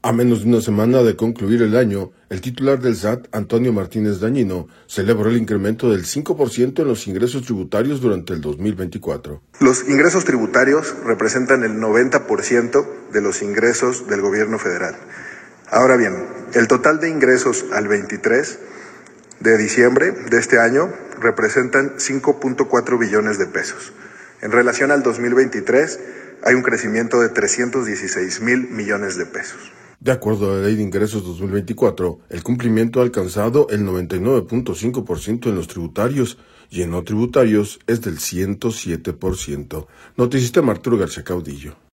A menos de una semana de concluir el año, el titular del SAT, Antonio Martínez Dañino, celebró el incremento del 5% en los ingresos tributarios durante el 2024. Los ingresos tributarios representan el 90% de los ingresos del gobierno federal. Ahora bien, el total de ingresos al 23 de diciembre de este año representan 5.4 billones de pesos. En relación al 2023, hay un crecimiento de 316,000 millones de pesos. De acuerdo a la Ley de Ingresos 2024, el cumplimiento ha alcanzado el 99.5% en los tributarios y en no tributarios es del 107%. Noticista Arturo García Caudillo.